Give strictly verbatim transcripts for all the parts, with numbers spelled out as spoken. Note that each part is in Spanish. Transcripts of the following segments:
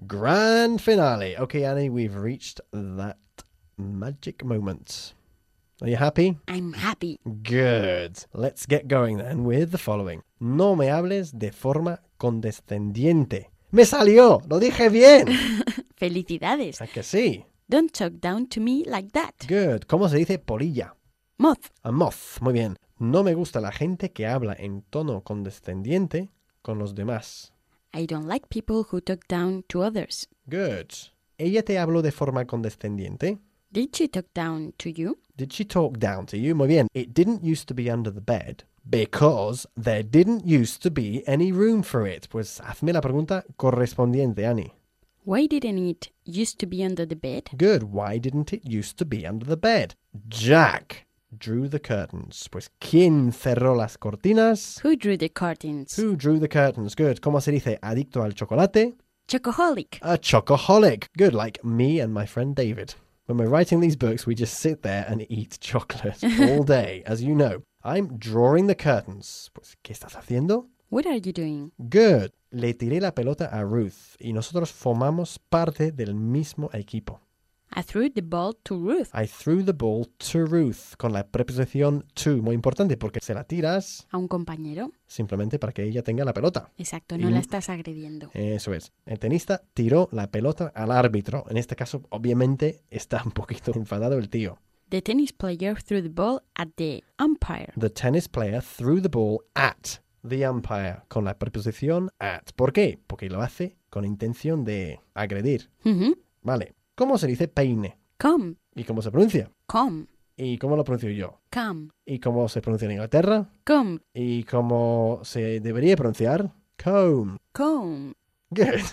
Grand finale. Okay, Annie, we've reached that magic moment. Are you happy? I'm happy. Good. Let's get going then with the following. No me hables de forma condescendiente. ¡Me salió! ¡Lo dije bien! Felicidades. ¿A que sí? Don't talk down to me like that. Good. ¿Cómo se dice polilla? Moth. A moth. Muy bien. No me gusta la gente que habla en tono condescendiente con los demás. I don't like people who talk down to others. Good. ¿Ella te habló de forma condescendiente? Did she talk down to you? Did she talk down to you? Muy bien. It didn't used to be under the bed because there didn't used to be any room for it. Pues hazme la pregunta correspondiente, Annie. Why didn't it used to be under the bed? Good. Why didn't it used to be under the bed? Jack drew the curtains. Pues ¿quién cerró las cortinas? Who drew the curtains? Who drew the curtains? Good. ¿Cómo se dice adicto al chocolate? Chocoholic. A chocoholic. Good. Like me and my friend David. When we're writing these books, we just sit there and eat chocolate all day, as you know. I'm drawing the curtains. Pues, ¿qué estás haciendo? What are you doing? Good. Le tiré la pelota a Ruth y nosotros formamos parte del mismo equipo. I threw the ball to Ruth. I threw the ball to Ruth con la preposición to. Muy importante porque se la tiras A un compañero. simplemente para que ella tenga la pelota. Exacto, no Y- la estás agrediendo. Eso es. El tenista tiró la pelota al árbitro. En este caso, obviamente, está un poquito enfadado el tío. The tennis player threw the ball at the umpire. The tennis player threw the ball at the umpire con la preposición at. ¿Por qué? Porque lo hace con intención de agredir. Mhm. Vale. ¿Cómo se dice peine? Come, ¿Y cómo se pronuncia? come, ¿Y cómo lo pronuncio yo? come, ¿Y cómo se pronuncia en Inglaterra? come, ¿Y cómo se debería pronunciar? Comb. come. Good.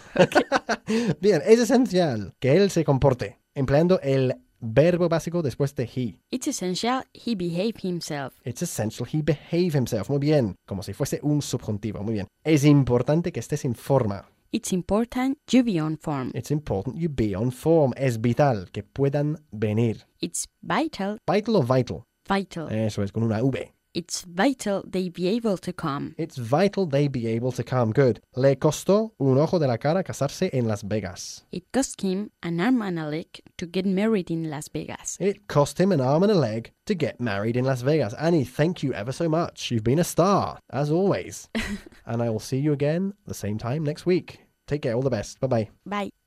Bien, es esencial que él se comporte empleando el verbo básico después de he. It's essential he behave himself. It's essential he behave himself. Muy bien. Como si fuese un subjuntivo. Muy bien. Es importante que estés en forma. It's important you be on form. It's important you be on form. Es vital que puedan venir. It's vital, Vital o vital. vital. Eso es, con una V. It's vital they be able to come. It's vital they be able to come. Good. Le costó un ojo de la cara casarse en Las Vegas. It cost him an arm and a leg to get married in Las Vegas. It cost him an arm and a leg to get married in Las Vegas. Annie, thank you ever so much. You've been a star, as always. And I will see you again the same time next week. Take care. All the best. Bye-bye. Bye.